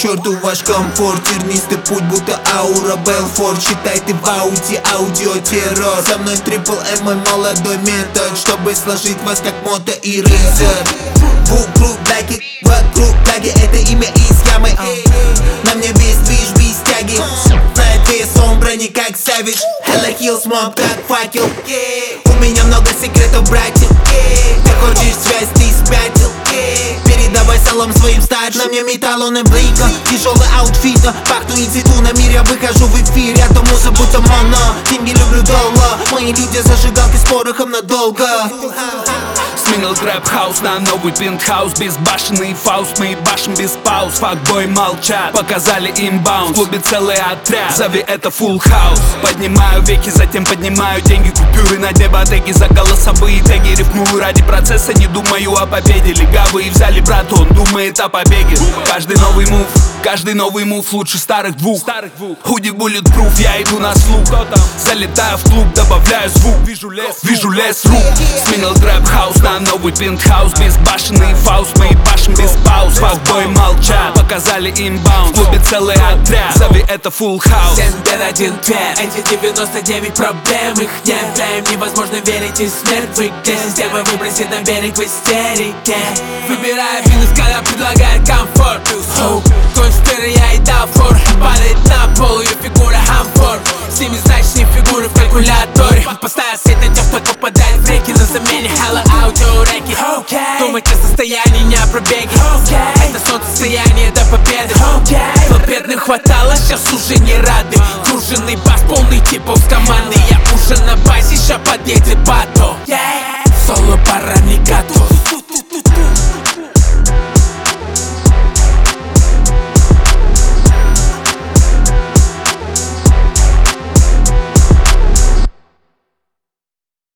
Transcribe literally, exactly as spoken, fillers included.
черту ваш комфорт. Тернистый путь, будто аура Белфорд. Считай ты в ауди, аудиотеррор. Со мной трипл М, мой молодой метод, чтобы сложить вас как мото и рыцарь. Вокруг даги, вокруг даги, это имя из ямы. На мне весь движ без тяги. Знает весь сон брони как Savage. Hella Hills mob как факел. У меня много секретов, братья. Ты хочешь связь, ты спятил. Передавай салам своим старшим. На мне металл, он и блика. Тяжелый аутфит, пахну и цвету. На мир я выхожу в эфир, я то муза будто моно. Деньги люблю долго, мои люди зажигалки с порохом надолго. Сменил трэп-хаус на новый пентхаус. Безбашенный фауст, мы башим без пауз. Факбой молчат, показали им баунс. В клубе целый отряд, зови это фулл хаус. Поднимаю веки, затем поднимаю деньги. Купюры на дне ботеки за голосовые теги. Рифмую ради процесса, не думаю о победе. Легавые взяли брат, он думает о побеге. Каждый новый мув, каждый новый мув лучше старых двух. Худи bulletproof, я иду на слух. Залетаю в клуб, добавляю звук. Вижу лес, вижу лес рук. Сменил трэп-хаус на новый пентхаус. Безбашенный фауст, мы башим без пауз. Факбой молчат, показали им баунс. В клубе целый отряд, зови это фулл хаус. Семь бед, один твет, эти девяносто девять проблем. Их нет, да им невозможно верить, и смерть в игре. Система выбросит на берег в истерике. Выбирая финес, когда предлагает комфорт. Плюс хоуп, конспиры я и дал фор. Падает на пол, ее фигура хамфор. Семизначные фигуры в калькуляторе. Поставя свет на тех, кто попадает в реки. На замене хала аудиореки. Думать о состоянии, не о пробеге. Это состояние до победы. Но бедных хватало, сейчас уже не рады. Круженный бас, полный типов с команды. Я ужин